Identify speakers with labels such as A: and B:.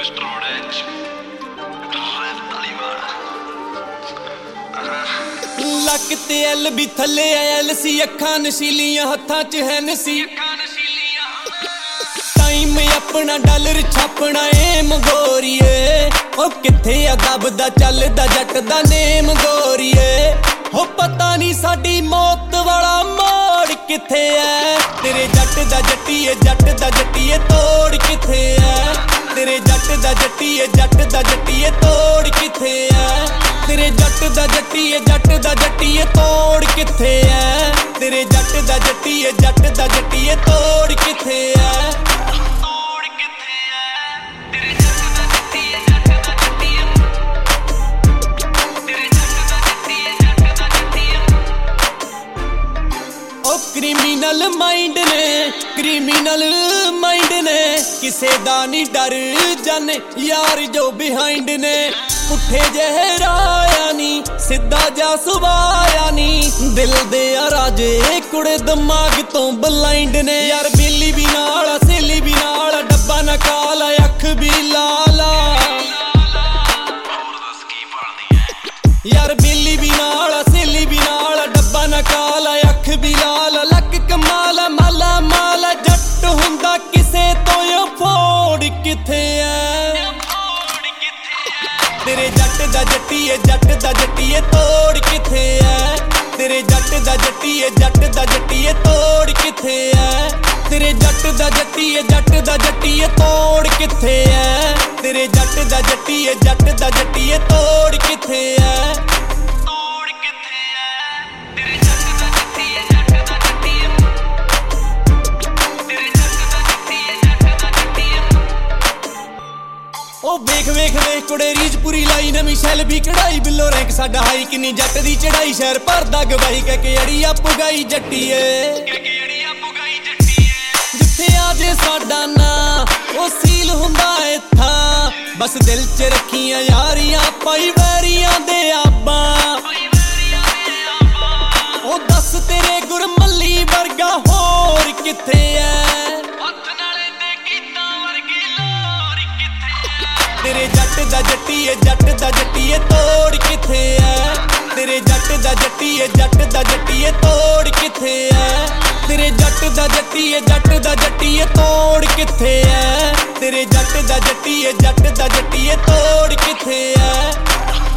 A: ਲੱਕ ਤੇ ਐਲ ਵੀ ਥੱਲੇ L C, ਅੱਖਾਂ ਨਸ਼ੀਲੀਆਂ ਹੱਥਾਂ 'ਚ ਹੈ ਨਸੀ। ਟਾਈਮ ਆਪਣਾ ਡਾਲਰ ਛਾਪਣਾ ਏਮ ਗੋਰੀਏ, ਉਹ ਕਿੱਥੇ ਆ ਦਬਦਾ ਚੱਲਦਾ ਜੱਟ ਦਾ ਨੇਮ ਗੋਰੀਏ। ਹੋ ਪਤਾ ਨਹੀਂ ਸਾਡੀ ਮੌਤ ਵਾਲਾ ਮੋੜ ਕਿੱਥੇ ਐ, ਤੇਰੇ ਜੱਟ ਦਾ ਜੱਟੀਏ ਜੱਟ ਦਾ ਜੱਟੀਏ ਤੋੜ ਕਿੱਥੇ ਐ, ਤੇਰੇ ਜੱਟ ਦਾ ਜੱਟੀਏ ਜੱਟ ਦਾ ਜੱਟੀਏ ਤੋੜ ਕਿੱਥੇ ਐ, ਤੇਰੇ ਜੱਟ ਦਾ ਜੱਟੀਏ ਜੱਟ ਦਾ ਜੱਟੀਏ ਤੋੜ ਕਿੱਥੇ ਐ, ਤੇਰੇ ਜੱਟ ਦਾ ਜੱਟੀਏ ਜੱਟ ਦਾ ਜੱਟੀਏ ਤੋੜ ਕਿੱਥੇ ਐ। क्रिमिनल माइंड ने क्रिमिनल माइंड ने किसे दा नहीं डर जाने यार जो बिहाइंड ने। पुठे जहराया नी सीधा जा सुवाया नी, दिल दे राजे कुड़े दिमाग तो ब्लाइंड ने। यार बेली भी नाल सहेली भी नाल डब्बा ना काला अख भी लाला, यार बेली भी नाल सहेली भी नाल डब्बा ना काला अख भी लाल। लक कमाला माला माला जट हुंदा किसे तो अफोर्ड किथे ऐ, तेरे जट दा जट्टीए जट दा जट्टीए तोड़ किथे ऐ, तेरे जट दा जट्टीए जट दा जट्टीए तोड़ किथे ऐ, तेरे जट दा जट्टीए जट दा जट्टीए तोड़ किथे ऐ, तेरे जट दा जट्टीए जट दा जट्टीए तोड़ किथे ऐ। ओ वेख वेख वेख कुड़े रीज पूरी लाई नवी शैल भी कढ़ाई, बिलो रैंक साडा हाई किन्नी जट दी चढ़ाई, शहर भरदा गवाही कह के अड़िया पुगाई जट्टीए, जिथे आजे साडा ना ओ सील हुंदा इत्थां, बस दिल च रखियां यारियां पाई वैरियां दे आबा। ओ दस तेरे गुरमली वर्गा होर किथे ऐ, तेरे जट दा जट्टीए जट दा जट्टीए तोड़ किथे ऐ, तेरे जट दा जट्टीए जट दा जट्टीए तोड़ किथे ऐ, तेरे जट दा जट्टीए जट दा जट्टीए तोड़ किथे ऐ, तेरे जट दा जट्टीए जट दा जट्टीए तोड़ किथे ऐ।